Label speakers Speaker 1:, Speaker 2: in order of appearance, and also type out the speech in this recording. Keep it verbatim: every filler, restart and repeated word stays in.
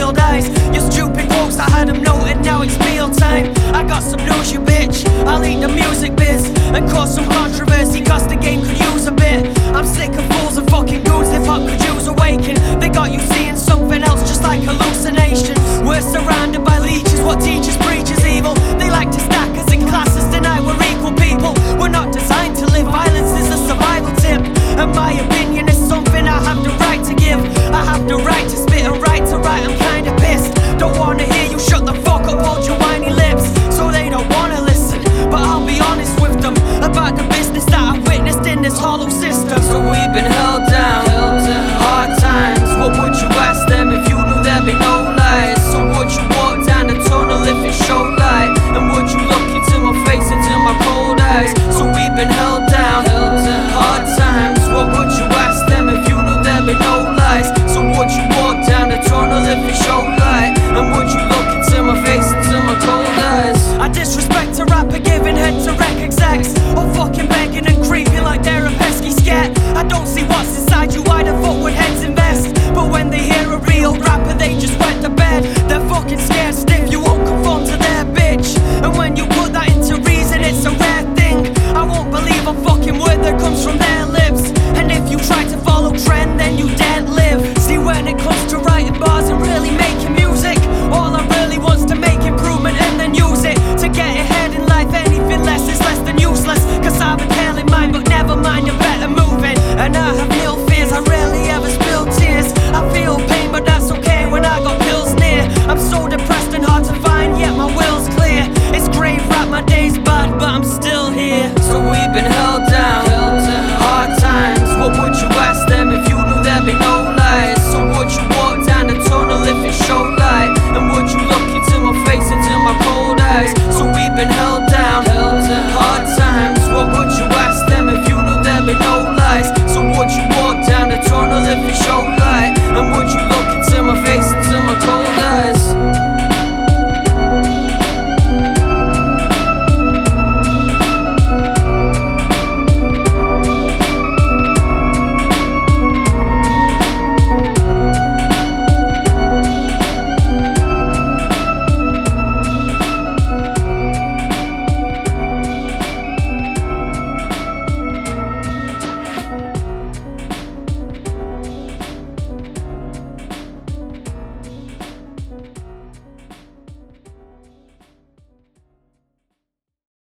Speaker 1: sealed eyes. Your stupid quotes, I had them noted, now it's meal time. I got some news, you bitch, I'll eat the music biz and cause some controversy, cause the game could use a bit. I'm sick of fools and fucking goons, if I could use awaken.